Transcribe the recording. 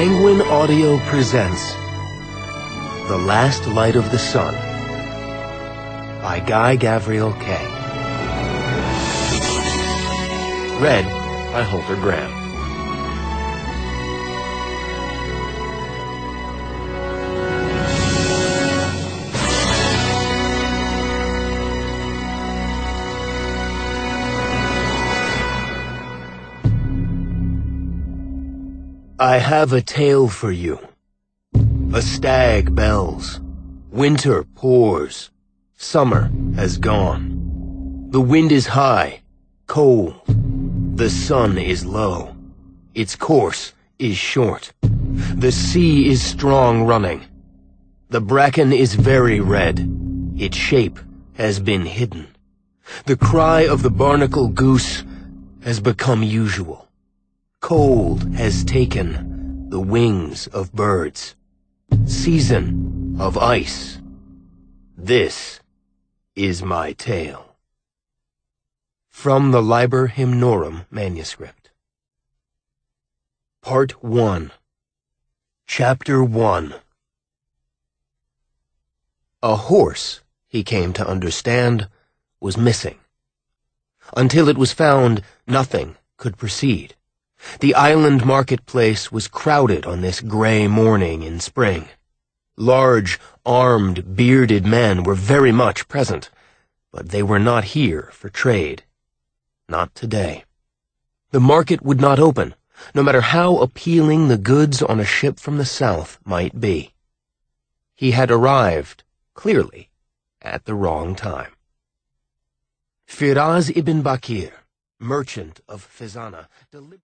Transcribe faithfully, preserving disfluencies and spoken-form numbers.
Penguin Audio presents The Last Light of the Sun by Guy Gavriel Kay. Read by Holter Graham. I have a tale for you. A stag bells. Winter pours. Summer has gone. The wind is high, cold. The sun is low. Its course is short. The sea is strong running. The bracken is very red. Its shape has been hidden. The cry of the barnacle goose has become usual. Cold has taken the wings of birds. Season of ice. This is my tale. From the Liber Hymnorum manuscript. Part one. Chapter one. A horse, he came to understand, was missing. Until it was found, nothing could proceed. The island marketplace was crowded on this gray morning in spring. Large, armed, bearded men were very much present, but they were not here for trade. Not today. The market would not open, no matter how appealing the goods on a ship from the south might be. He had arrived, clearly, at the wrong time. Firaz ibn Bakir, merchant of Fezana, delivered